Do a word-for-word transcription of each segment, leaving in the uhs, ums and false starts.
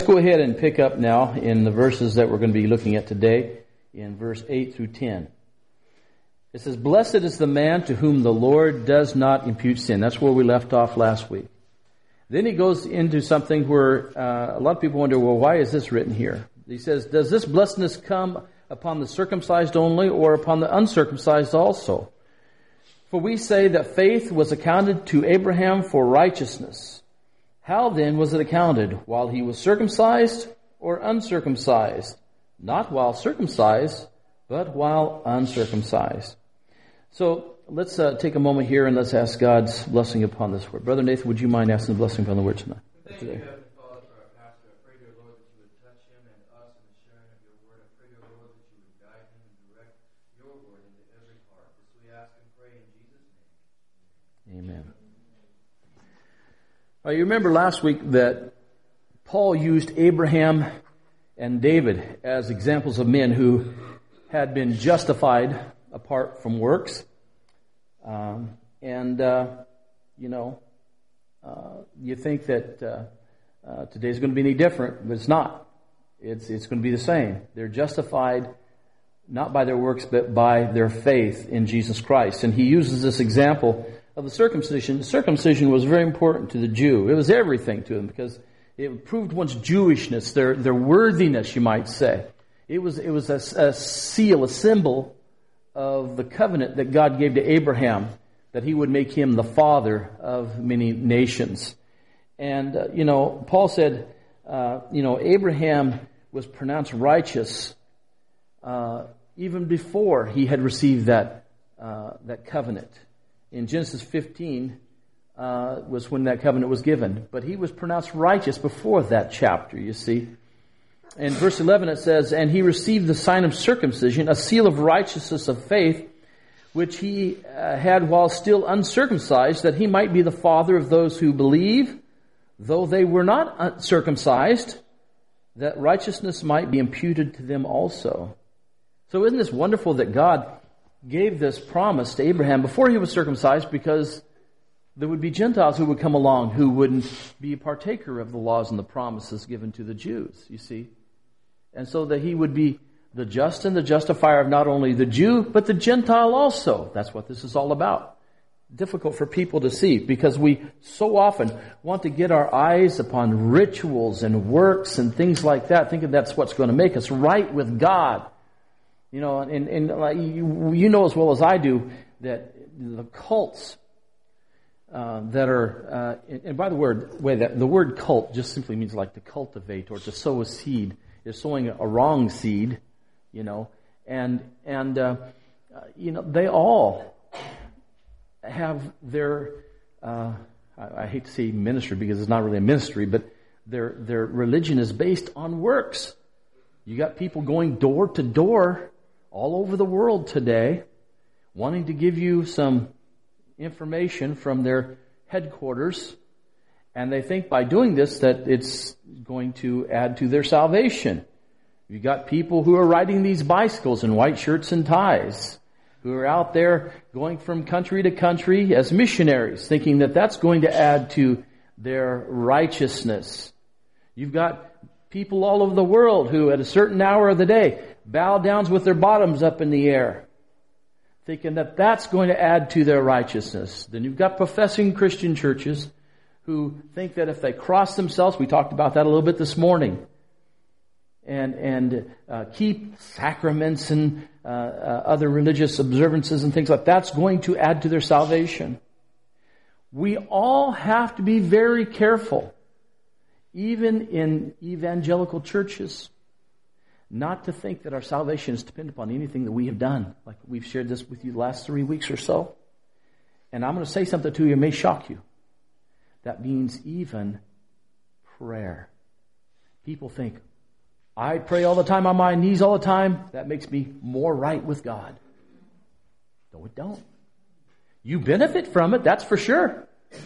Let's go ahead and pick up now in the verses that we're going to be looking at today, in verse eight through ten. It says, "Blessed is the man to whom the Lord does not impute sin." That's where we left off last week. Then he goes into something where uh, a lot of people wonder, well, why is this written here? He says, "Does this blessedness come upon the circumcised only, or upon the uncircumcised also? For we say that faith was accounted to Abraham for righteousness. How then was it accounted? While he was circumcised or uncircumcised? Not while circumcised, but while uncircumcised." So let's uh, take a moment here and let's ask God's blessing upon this word. Brother Nathan, would you mind asking the blessing upon the word tonight? Thank you, Heavenly Father, for our pastor. I pray, dear Lord, that you would touch him and us in the sharing of your word. I pray, dear Lord, that you would guide him and direct your word into every heart. This we ask and pray in Jesus' name. Amen. Well, you remember last week that Paul used Abraham and David as examples of men who had been justified apart from works. Um, and, uh, you know, uh, you think that uh, uh, today's going to be any different, but it's not. It's, it's going to be the same. They're justified not by their works, but by their faith in Jesus Christ. And he uses this example of the circumcision. The circumcision was very important to the Jew. It was everything to them because it proved one's Jewishness, their their worthiness, you might say. It was it was a, a seal, a symbol of the covenant that God gave to Abraham, that he would make him the father of many nations. And uh, you know, Paul said, uh, you know, Abraham was pronounced righteous uh, even before he had received that uh, that covenant. In Genesis fifteen uh, was when that covenant was given. But he was pronounced righteous before that chapter, you see. In verse eleven it says, "And he received the sign of circumcision, a seal of righteousness of faith, which he uh, had while still uncircumcised, that he might be the father of those who believe, though they were not circumcised, that righteousness might be imputed to them also." So isn't this wonderful that God gave this promise to Abraham before he was circumcised, because there would be Gentiles who would come along who wouldn't be a partaker of the laws and the promises given to the Jews, you see. And so that he would be the just and the justifier of not only the Jew, but the Gentile also. That's what this is all about. Difficult for people to see because we so often want to get our eyes upon rituals and works and things like that, thinking that's what's going to make us right with God. You know, and, and like you, you know as well as I do that the cults uh, that are, uh, and by the word, way that the word cult just simply means like to cultivate or to sow a seed. Is sowing a wrong seed, you know, and and uh, you know they all have their, uh, I, I hate to say ministry because it's not really a ministry, but their their religion is based on works. You got people going door to door all over the world today, wanting to give you some information from their headquarters, and they think by doing this that it's going to add to their salvation. You got people who are riding these bicycles in white shirts and ties, who are out there going from country to country as missionaries, thinking that that's going to add to their righteousness. You've got people all over the world who at a certain hour of the day bow down with their bottoms up in the air, thinking that that's going to add to their righteousness. Then you've got professing Christian churches who think that if they cross themselves, we talked about that a little bit this morning, and and uh, keep sacraments and uh, uh, other religious observances and things like that, that's going to add to their salvation. We all have to be very careful, even in evangelical churches, not to think that our salvation is dependent upon anything that we have done. Like we've shared this with you the last three weeks or so. And I'm going to say something to you that may shock you. That means even prayer. People think, I pray all the time on my knees all the time. That makes me more right with God. No, it don't. You benefit from it, that's for sure.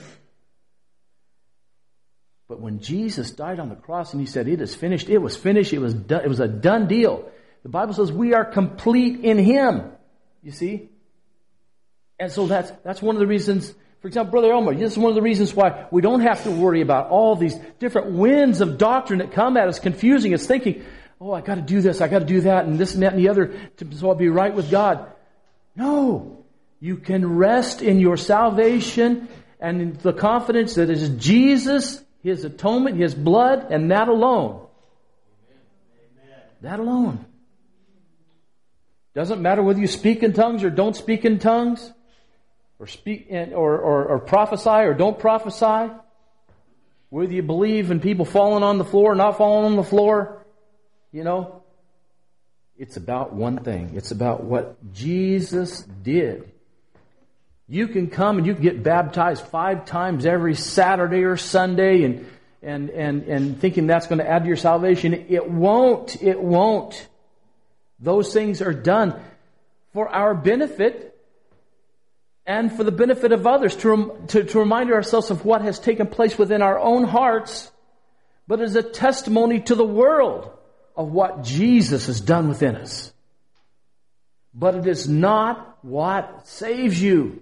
But when Jesus died on the cross and he said, it is finished, it was finished, it was done, it was a done deal. The Bible says we are complete in Him. You see? And so that's that's one of the reasons For example, Brother Elmer, this is one of the reasons why we don't have to worry about all these different winds of doctrine that come at us, confusing us, thinking, oh, I got to do this, I got to do that, and this and that and the other, to, so I'll be right with God. No. You can rest in your salvation and in the confidence that it is Jesus, His atonement, His blood, and that alone. Amen. That alone. Doesn't matter whether you speak in tongues or don't speak in tongues, or speak in, or, or, or prophesy or don't prophesy, whether you believe in people falling on the floor or not falling on the floor. You know, it's about one thing. It's about what Jesus did. You can come and you can get baptized five times every Saturday or Sunday and and and, and thinking that's going to add to your salvation. It won't. It won't. Those things are done for our benefit and for the benefit of others, to, to, to remind ourselves of what has taken place within our own hearts, but as a testimony to the world of what Jesus has done within us. But it is not what saves you.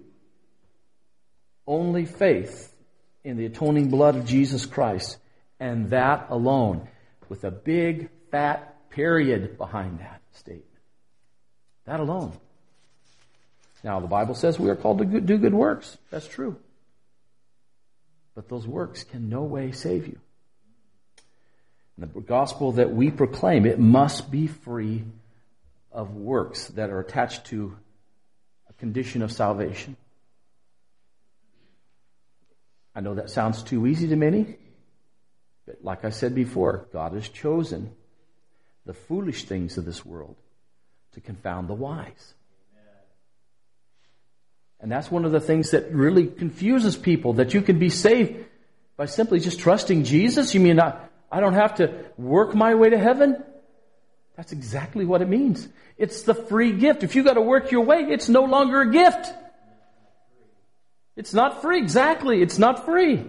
Only faith in the atoning blood of Jesus Christ, and that alone, with a big fat period behind that statement. That alone. Now, the Bible says we are called to do good works. That's true. But those works can no way save you. And the gospel that we proclaim, it must be free of works that are attached to a condition of salvation. I know that sounds too easy to many, but like I said before, God has chosen the foolish things of this world to confound the wise. And that's one of the things that really confuses people, that you can be saved by simply just trusting Jesus. You mean I, I don't have to work my way to heaven? That's exactly what it means. It's the free gift. If you got to work your way, it's no longer a gift. It's not free. Exactly. It's not free.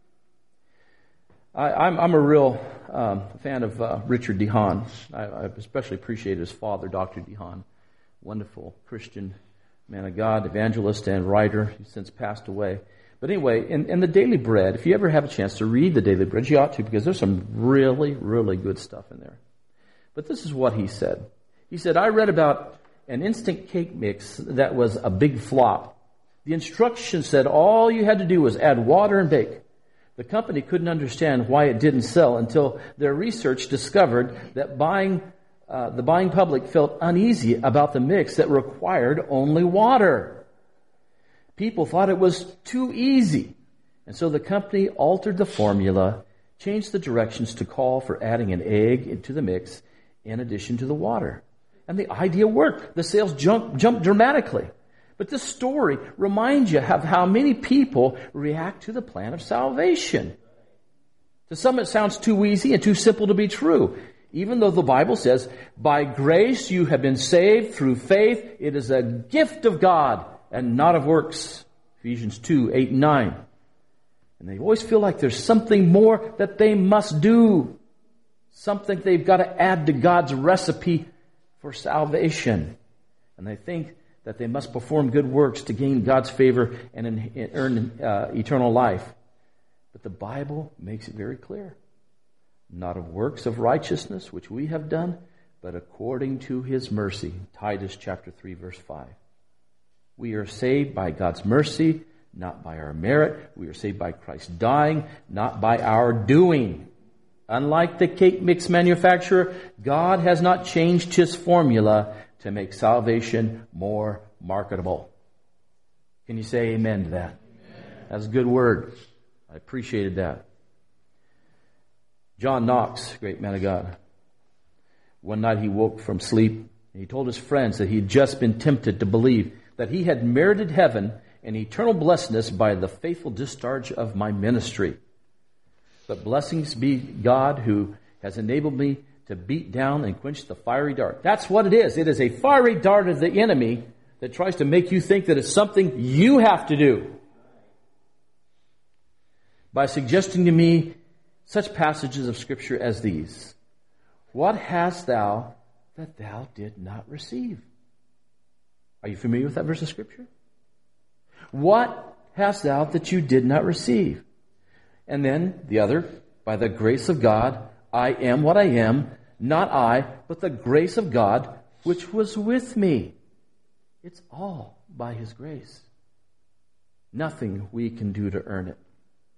I, I'm, I'm a real um, fan of uh, Richard DeHaan. I, I especially appreciate his father, Doctor DeHaan. Wonderful Christian man of God, evangelist and writer. He's since passed away. But anyway, in, in the Daily Bread, if you ever have a chance to read the Daily Bread, you ought to, because there's some really, really good stuff in there. But this is what he said. He said, I read about an instant cake mix that was a big flop. The instructions said all you had to do was add water and bake. The company couldn't understand why it didn't sell until their research discovered that buying uh, the buying public felt uneasy about the mix that required only water. People thought it was too easy. And so the company altered the formula, changed the directions to call for adding an egg into the mix in addition to the water. And the idea worked. The sales jumped, jumped dramatically. But this story reminds you of how many people react to the plan of salvation. To some it sounds too easy and too simple to be true. Even though the Bible says, by grace you have been saved through faith, it is a gift of God and not of works. Ephesians two, eight and nine. And they always feel like there's something more that they must do. Something they've got to add to God's recipe for salvation. And they think that they must perform good works to gain God's favor and in, earn uh, eternal life. But the Bible makes it very clear. Not of works of righteousness, which we have done, but according to His mercy. Titus chapter three, verse five. We are saved by God's mercy, not by our merit. We are saved by Christ dying, not by our doing. Unlike the cake mix manufacturer, God has not changed His formula to make salvation more marketable. Can you say amen to that? Amen. That's a good word. I appreciated that. John Knox, great man of God. One night he woke from sleep and he told his friends that he had just been tempted to believe that he had merited heaven and eternal blessedness by the faithful discharge of my ministry. But blessings be God who has enabled me to beat down and quench the fiery dart. That's what it is. It is a fiery dart of the enemy that tries to make you think that it's something you have to do. By suggesting to me such passages of Scripture as these. What hast thou that thou did not receive? Are you familiar with that verse of Scripture? What hast thou that you did not receive? And then the other, by the grace of God, I am what I am, not I, but the grace of God, which was with me. It's all by His grace. Nothing we can do to earn it.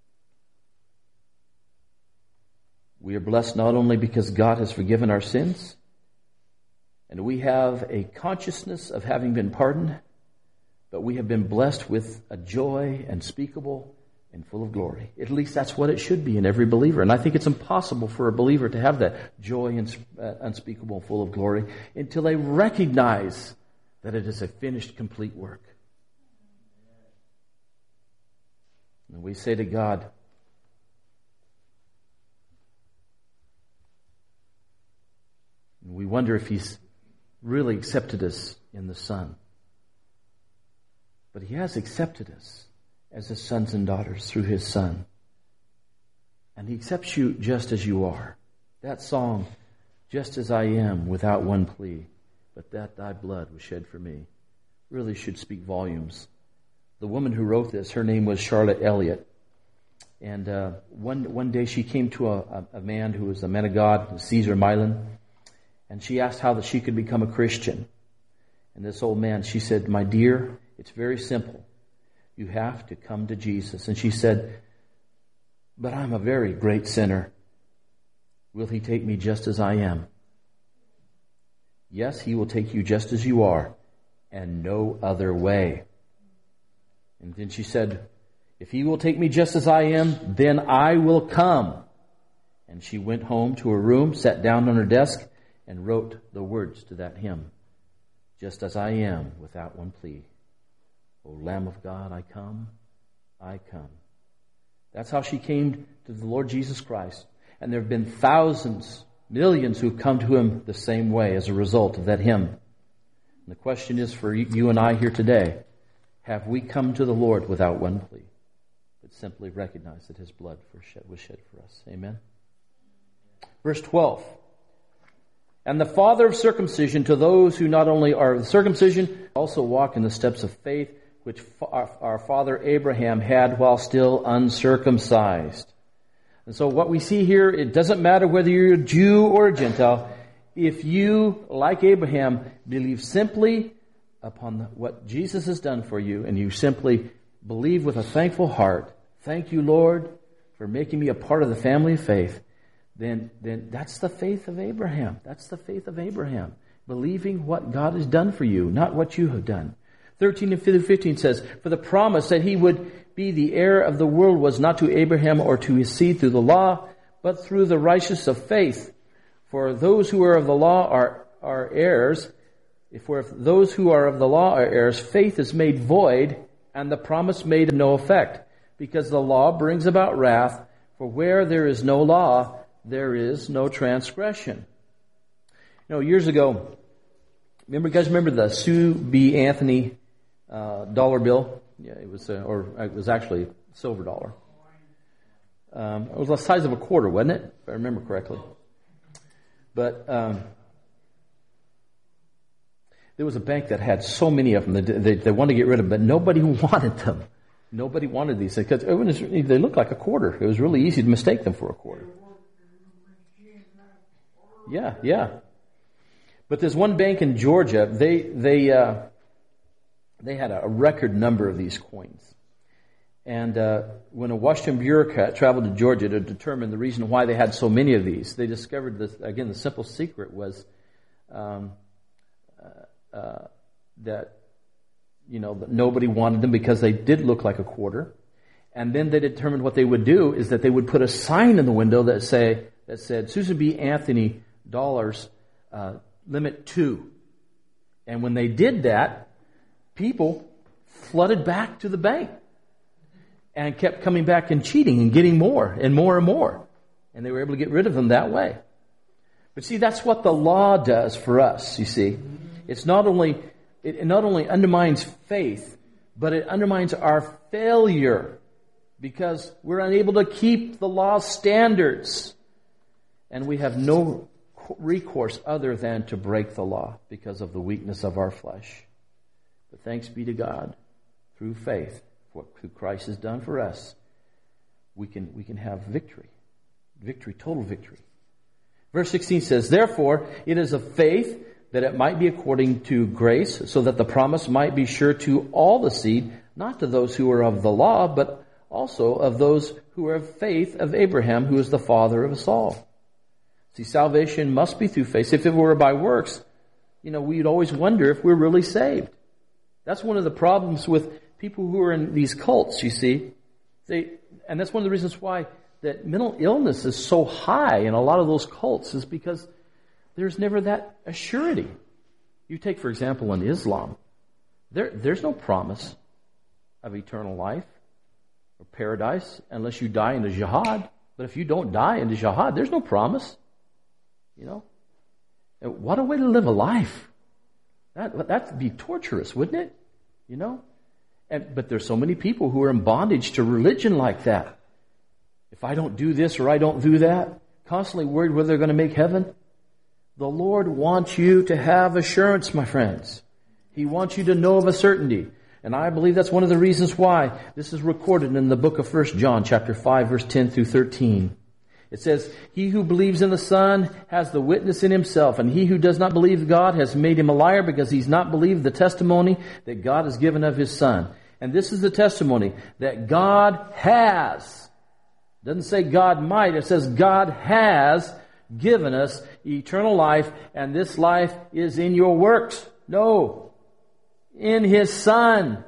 We are blessed not only because God has forgiven our sins, and we have a consciousness of having been pardoned, but we have been blessed with a joy unspeakable and full of glory. At least that's what it should be in every believer. And I think it's impossible for a believer to have that joy unspeakable and full of glory until they recognize that it is a finished, complete work. And we say to God, and we wonder if He's really accepted us in the Son. But He has accepted us as His sons and daughters through His Son. And He accepts you just as you are. That song, just as I am, without one plea, but that thy blood was shed for me, really should speak volumes. The woman who wrote this, her name was Charlotte Elliott. And uh, one one day she came to a, a man who was a man of God, Caesar Milan, and she asked how that she could become a Christian. And this old man, she said, my dear, it's very simple. You have to come to Jesus. And she said, but I'm a very great sinner. Will He take me just as I am? Yes, He will take you just as you are, and no other way. And then she said, if He will take me just as I am, then I will come. And she went home to her room, sat down on her desk, and wrote the words to that hymn. Just as I am, without one plea. O Lamb of God, I come, I come. That's how she came to the Lord Jesus Christ. And there have been thousands, millions who've come to Him the same way as a result of that hymn. And the question is for you and I here today, have we come to the Lord without one plea, but simply recognize that His blood was shed for us? Amen. Verse twelve. And the father of circumcision to those who not only are of circumcision, also walk in the steps of faith, which our father Abraham had while still uncircumcised. And so what we see here, it doesn't matter whether you're a Jew or a Gentile. If you, like Abraham, believe simply upon the, what Jesus has done for you, and you simply believe with a thankful heart, thank you, Lord, for making me a part of the family of faith, then, then that's the faith of Abraham. That's the faith of Abraham. Believing what God has done for you, not what you have done. thirteen and fifteen says, for the promise that He would be the heir of the world was not to Abraham or to his seed through the law, but through the righteousness of faith. For those who are of the law are, are heirs. If we're, those who are of the law are heirs, faith is made void, and the promise made of no effect, because the law brings about wrath. For where there is no law, there is no transgression. You know, years ago, remember, guys, remember the Sue B. Anthony uh, dollar bill? Yeah, it was, uh, or it was actually a silver dollar. Um, it was the size of a quarter, wasn't it? If I remember correctly. But um, there was a bank that had so many of them. They, they, they wanted to get rid of them, but nobody wanted them. Nobody wanted these things because they looked like a quarter. It was really easy to mistake them for a quarter. Yeah, yeah. But there's one bank in Georgia. They they uh, they had a record number of these coins. And uh, when a Washington bureaucrat traveled to Georgia to determine the reason why they had so many of these, they discovered this. Again, the simple secret was um, uh, uh, that you know that nobody wanted them because they did look like a quarter. And then they determined what they would do is that they would put a sign in the window that say that said Susan B. Anthony dollars uh, limit two. And when they did that, people flooded back to the bank and kept coming back and cheating and getting more and more and more. And they were able to get rid of them that way. But see, that's what the law does for us, you see. It's not only, it not only undermines faith, but it undermines our failure because we're unable to keep the law's standards. And we have no recourse other than to break the law because of the weakness of our flesh. But thanks be to God through faith what who Christ has done for us, we can we can have victory. Victory, total victory. Verse sixteen says, "Therefore it is of faith, that it might be according to grace, so that the promise might be sure to all the seed, not to those who are of the law, but also of those who are of faith of Abraham, who is the father of us all." See, salvation must be through faith. If it were by works, you know, we'd always wonder if we're really saved. That's one of the problems with people who are in these cults, you see. They, and that's one of the reasons why that mental illness is so high in a lot of those cults, is because there's never that assurity. You take, for example, in Islam, there, there's no promise of eternal life or paradise unless you die in the jihad. But if you don't die in the jihad, there's no promise. You know? And what a way to live a life. That, that'd be torturous, wouldn't it? You know? And, but there's so many people who are in bondage to religion like that. If I don't do this or I don't do that, constantly worried whether they're going to make heaven. The Lord wants you to have assurance, my friends. He wants you to know of a certainty. And I believe that's one of the reasons why this is recorded in the book of First John, chapter five, verse ten through thirteen. It says, "He who believes in the Son has the witness in himself, and he who does not believe God has made him a liar, because he's not believed the testimony that God has given of his Son. And this is the testimony, that God has," it doesn't say God might, it says God has given us eternal life, and this life is in your works. No, in His Son.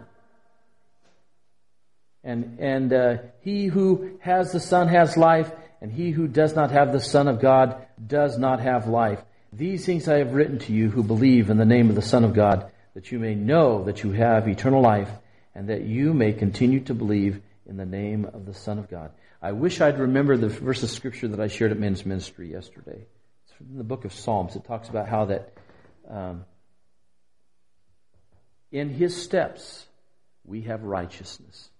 And and uh, he who has the Son has life, and he who does not have the Son of God does not have life. These things I have written to you who believe in the name of the Son of God, that you may know that you have eternal life, and that you may continue to believe in the name of the Son of God. I wish I'd remember the verse of Scripture that I shared at men's ministry yesterday. It's from the book of Psalms. It talks about how that um, in His steps we have righteousness.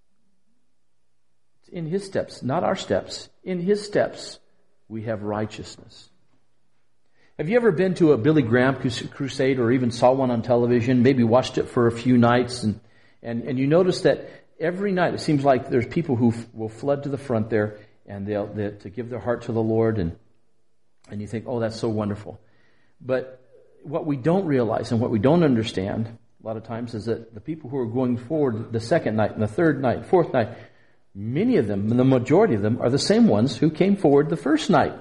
It's in His steps, not our steps. In His steps we have righteousness. Have you ever been to a Billy Graham crusade, or even saw one on television, maybe watched it for a few nights, and, and, and you notice that every night, it seems like there's people who f- will flood to the front there, and they'll, they'll to give their heart to the Lord, and and you think, oh, that's so wonderful. But what we don't realize and what we don't understand a lot of times is that the people who are going forward the second night and the third night, fourth night, many of them, the majority of them, are the same ones who came forward the first night.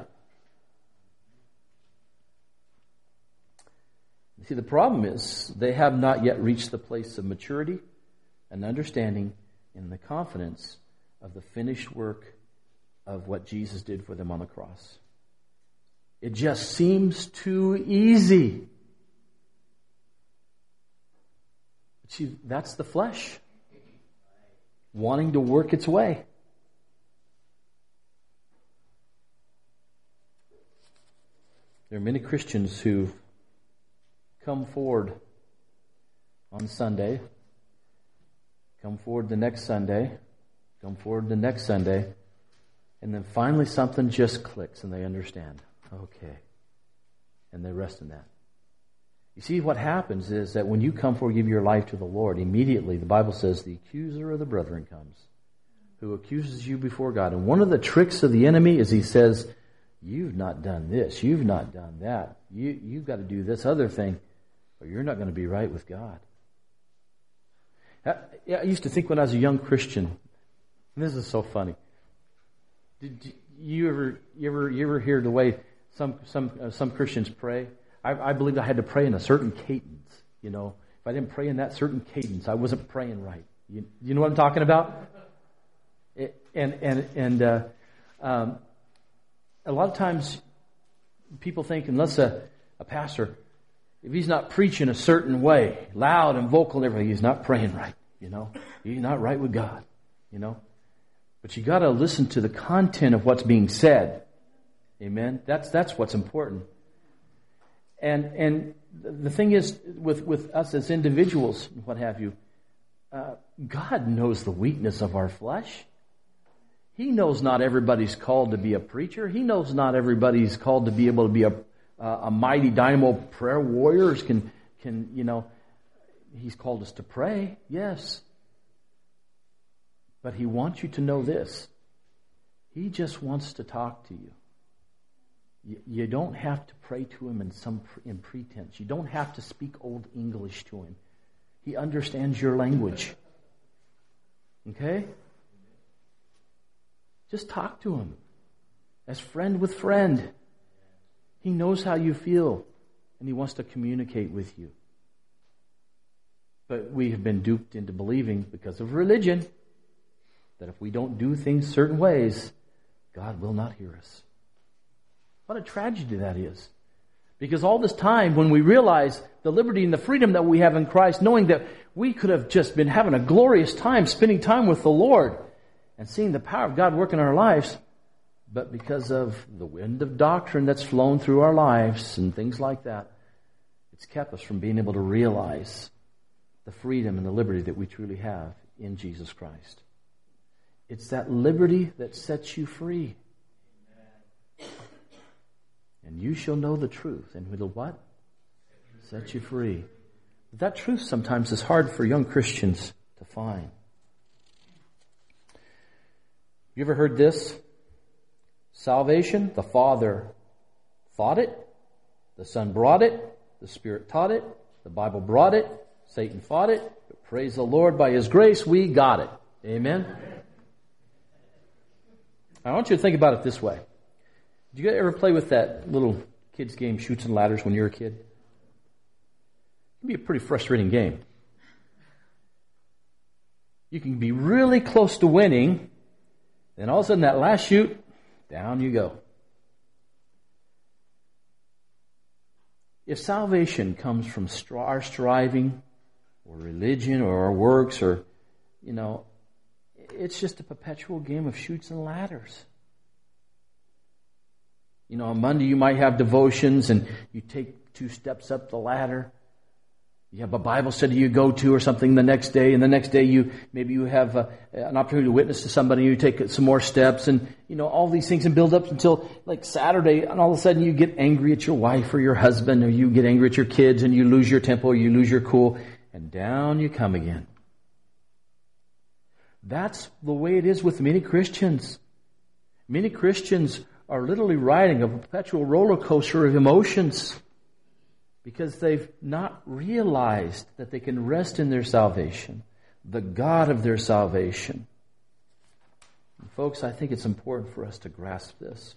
You see, the problem is they have not yet reached the place of maturity and understanding in the confidence of the finished work of what Jesus did for them on the cross. It just seems too easy. But see, that's the flesh wanting to work its way. There are many Christians who come forward on Sunday, come forward the next Sunday, come forward the next Sunday, and then finally something just clicks and they understand. Okay. And they rest in that. You see, what happens is that when you come forward, give your life to the Lord, immediately the Bible says the accuser of the brethren comes, who accuses you before God. And one of the tricks of the enemy is he says, you've not done this, you've not done that, you, you've got to do this other thing, or you're not going to be right with God. I used to think when I was a young Christian, and this is so funny. Did you ever, you ever, you ever hear the way some some uh, some Christians pray? I, I believed I had to pray in a certain cadence. You know, if I didn't pray in that certain cadence, I wasn't praying right. You, you know what I'm talking about? It, and and and uh, um, a lot of times, people think unless a, a pastor, if he's not preaching a certain way, loud and vocal and everything, he's not praying right, you know. He's not right with God, you know. But you got to listen to the content of what's being said. Amen. That's that's what's important. And and the thing is, with, with us as individuals, what have you, uh, God knows the weakness of our flesh. He knows not everybody's called to be a preacher. He knows not everybody's called to be able to be a Uh, a mighty dynamo prayer warriors can, can, you know, He's called us to pray, yes. But He wants you to know this. He just wants to talk to you. You, you don't have to pray to Him in some in pretense. You don't have to speak Old English to Him. He understands your language. Okay? Just talk to Him as friend with friend. He knows how you feel, and He wants to communicate with you. But we have been duped into believing, because of religion, that if we don't do things certain ways, God will not hear us. What a tragedy that is. Because all this time, when we realize the liberty and the freedom that we have in Christ, knowing that we could have just been having a glorious time spending time with the Lord and seeing the power of God work in our lives, but because of the wind of doctrine that's flown through our lives and things like that, it's kept us from being able to realize the freedom and the liberty that we truly have in Jesus Christ. It's that liberty that sets you free. And you shall know the truth, and will what? Set you free. But that truth sometimes is hard for young Christians to find. You ever heard this? Salvation, the Father thought it, the Son brought it, the Spirit taught it, the Bible brought it, Satan fought it, but praise the Lord, by His grace we got it. Amen? I want you to think about it this way. Did you ever play with that little kids game, Chutes and Ladders, when you were a kid? It can be a pretty frustrating game. You can be really close to winning, then all of a sudden that last chute, down you go. If salvation comes from our striving, or religion, or our works, or, you know, it's just a perpetual game of chutes and ladders. You know, on Monday you might have devotions and you take two steps up the ladder. You have a Bible study you go to or something the next day, and the next day you maybe you have a, an opportunity to witness to somebody, and you take some more steps, and you know all these things and build up until like Saturday, and all of a sudden you get angry at your wife or your husband, or you get angry at your kids, and you lose your temper, or you lose your cool, and down you come again. That's the way it is with many Christians. Many Christians are literally riding a perpetual roller coaster of emotions because they've not realized that they can rest in their salvation, the God of their salvation. And folks, I think it's important for us to grasp this.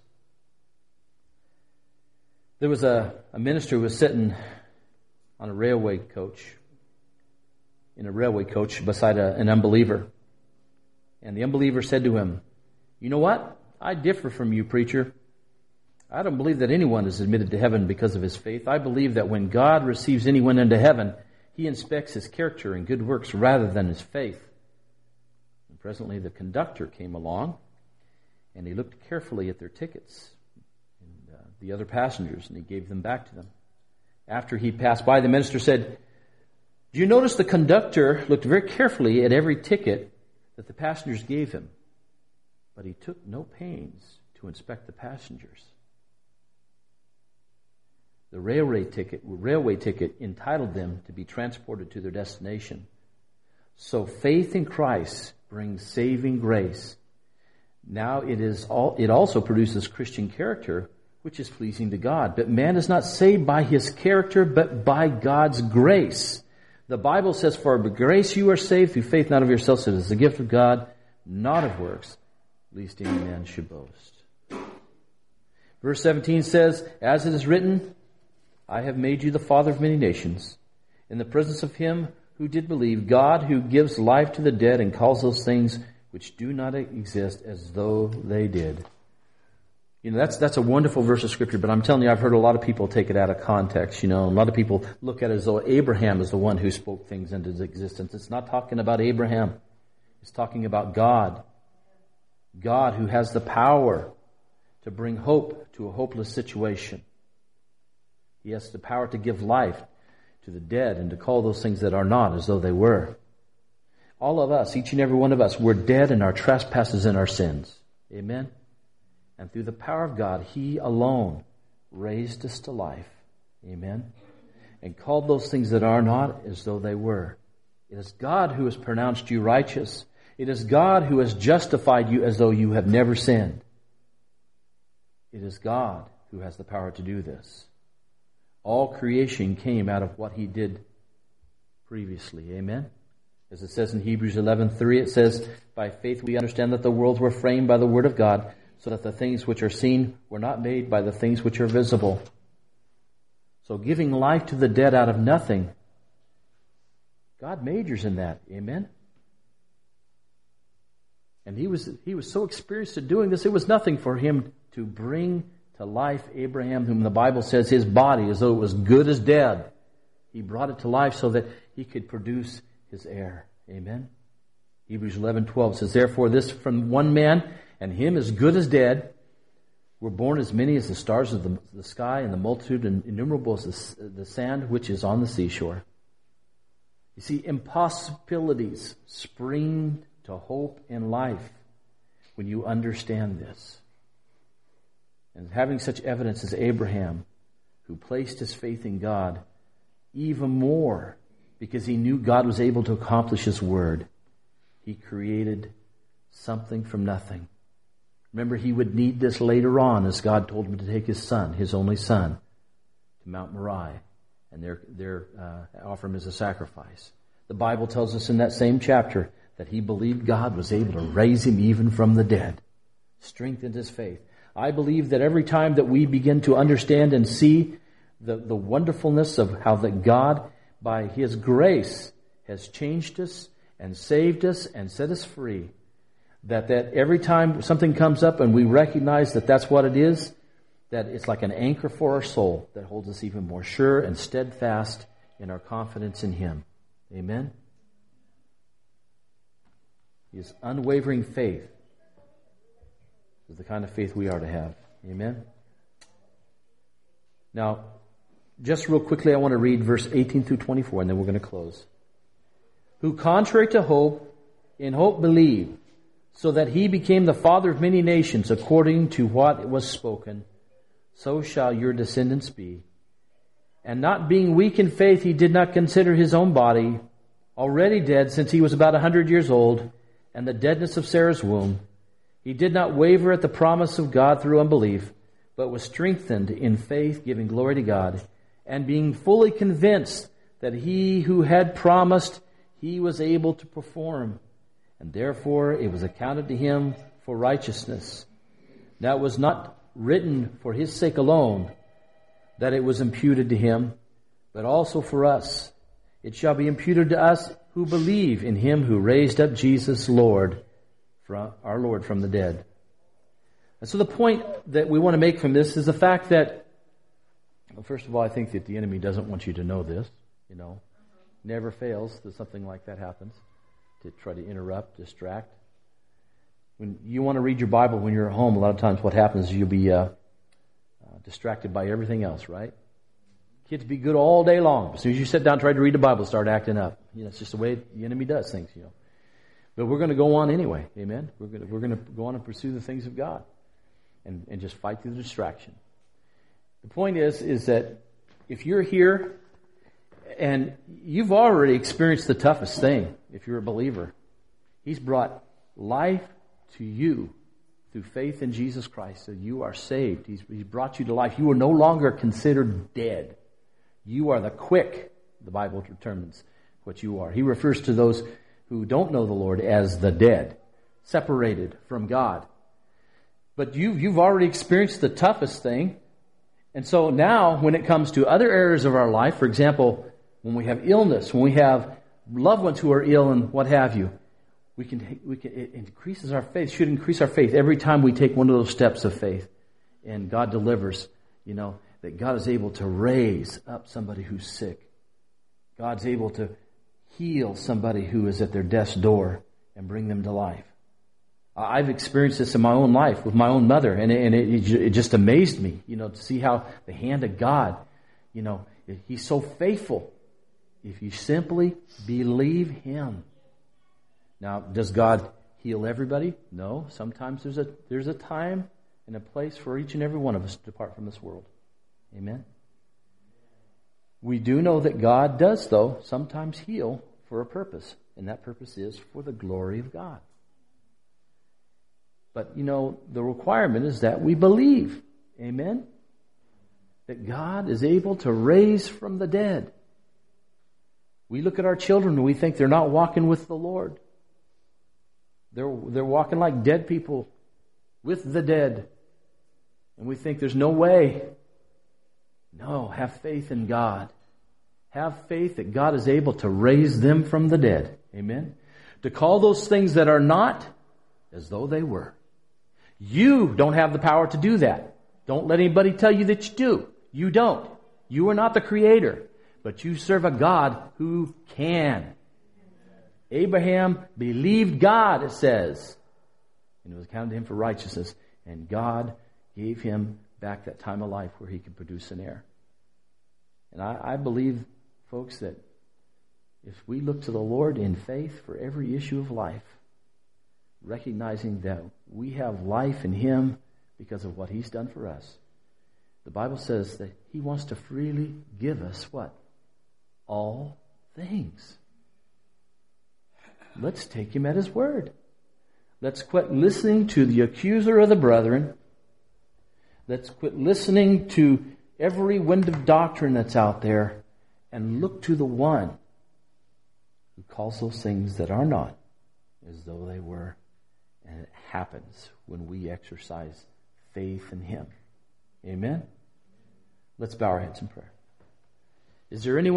There was a, a minister who was sitting on a railway coach, in a railway coach beside a, an unbeliever. And the unbeliever said to him, "You know what? I differ from you, preacher. I don't believe that anyone is admitted to heaven because of his faith. I believe that when God receives anyone into heaven, He inspects his character and good works rather than his faith." And presently the conductor came along, and he looked carefully at their tickets and uh, the other passengers, and he gave them back to them. After he passed by, the minister said, "Do you notice the conductor looked very carefully at every ticket that the passengers gave him, but he took no pains to inspect the passengers?" The railway ticket, railway ticket entitled them to be transported to their destination. So faith in Christ brings saving grace. Now it is all, it also produces Christian character, which is pleasing to God. But man is not saved by his character, but by God's grace. The Bible says, "For by grace you are saved through faith, not of yourselves. It is the gift of God, not of works, lest any man should boast." Verse seventeen says, "As it is written, I have made you the father of many nations, in the presence of Him who did believe, God who gives life to the dead and calls those things which do not exist as though they did." You know, that's that's a wonderful verse of Scripture, but I'm telling you, I've heard a lot of people take it out of context. You know, a lot of people look at it as though Abraham is the one who spoke things into existence. It's not talking about Abraham. It's talking about God. God who has the power to bring hope to a hopeless situation. He has the power to give life to the dead and to call those things that are not as though they were. All of us, each and every one of us, we're dead in our trespasses and our sins. Amen? And through the power of God, He alone raised us to life. Amen? And called those things that are not as though they were. It is God who has pronounced you righteous. It is God who has justified you as though you have never sinned. It is God who has the power to do this. All creation came out of what He did previously. Amen? As it says in Hebrews eleven three, it says, by faith we understand that the worlds were framed by the Word of God, so that the things which are seen were not made by the things which are visible. So giving life to the dead out of nothing, God majors in that. Amen? And he was he was so experienced at doing this, it was nothing for Him to bring to life Abraham, whom the Bible says his body, as though it was good as dead. He brought it to life so that he could produce his heir. Amen? Hebrews eleven twelve says, therefore this from one man, and him as good as dead, were born as many as the stars of the, the sky, and the multitude and innumerable as the, the sand which is on the seashore. You see, impossibilities spring to hope in life when you understand this. And having such evidence as Abraham, who placed his faith in God, even more because he knew God was able to accomplish His word, he created something from nothing. Remember, he would need this later on as God told him to take his son, his only son, to Mount Moriah and there, there uh, offer him as a sacrifice. The Bible tells us in that same chapter that he believed God was able to raise him even from the dead. Strengthened his faith. I believe that every time that we begin to understand and see the, the wonderfulness of how that God, by His grace, has changed us and saved us and set us free, that, that every time something comes up and we recognize that that's what it is, that it's like an anchor for our soul that holds us even more sure and steadfast in our confidence in Him. Amen? His unwavering faith is the kind of faith we are to have. Amen? Now, just real quickly, I want to read verse eighteen through twenty-four, and then we're going to close. Who contrary to hope, in hope believed, so that he became the father of many nations, according to what was spoken, so shall your descendants be. And not being weak in faith, he did not consider his own body already dead, since he was about a hundred years old, and the deadness of Sarah's womb. He did not waver at the promise of God through unbelief, but was strengthened in faith, giving glory to God, and being fully convinced that He who had promised, He was able to perform. And therefore it was accounted to him for righteousness. Now it was not written for his sake alone that it was imputed to him, but also for us. It shall be imputed to us who believe in Him who raised up Jesus, Lord, from our Lord from the dead. And so the point that we want to make from this is the fact that, well, first of all, I think that the enemy doesn't want you to know this. You know, never fails that something like that happens, to try to interrupt, distract. When you want to read your Bible when you're at home, a lot of times what happens is you'll be uh, uh, distracted by everything else, right? Kids be good all day long. As soon as you sit down and try to read the Bible, start acting up. You know, it's just the way the enemy does things, you know. But we're going to go on anyway. Amen? We're going to, we're going to go on and pursue the things of God and, and just fight through the distraction. The point is, is that if you're here and you've already experienced the toughest thing, if you're a believer, He's brought life to you through faith in Jesus Christ, so you are saved. He's, he's brought you to life. You are no longer considered dead. You are the quick, the Bible determines what you are. He refers to those who don't know the Lord as the dead, separated from God. But you, you've already experienced the toughest thing. And so now, when it comes to other areas of our life, for example, when we have illness, when we have loved ones who are ill and what have you, we can, we can, it increases our faith, should increase our faith every time we take one of those steps of faith. And God delivers, you know, that God is able to raise up somebody who's sick. God's able to heal somebody who is at their death's door and bring them to life. I've experienced this in my own life with my own mother, and it, and it, it just amazed me, you know, to see how the hand of God, you know, He's so faithful if you simply believe Him. Now, does God heal everybody? No. Sometimes there's a there's a time and a place for each and every one of us to depart from this world. Amen. We do know that God does, though, sometimes heal for a purpose. And that purpose is for the glory of God. But, you know, the requirement is that we believe. Amen? That God is able to raise from the dead. We look at our children and we think they're not walking with the Lord. They're, they're walking like dead people with the dead. And we think there's no way. No, have faith in God. Have faith that God is able to raise them from the dead. Amen? To call those things that are not as though they were. You don't have the power to do that. Don't let anybody tell you that you do. You don't. You are not the creator. But you serve a God who can. Abraham believed God, it says. And it was counted to him for righteousness. And God gave him back that time of life where he could produce an heir. And I, I believe, folks, that if we look to the Lord in faith for every issue of life, recognizing that we have life in Him because of what He's done for us, the Bible says that He wants to freely give us what? All things. Let's take Him at His word. Let's quit listening to the accuser of the brethren. Let's quit listening to every wind of doctrine that's out there and look to the one who calls those things that are not as though they were. And it happens when we exercise faith in Him. Amen? Let's bow our heads in prayer. Is there anyone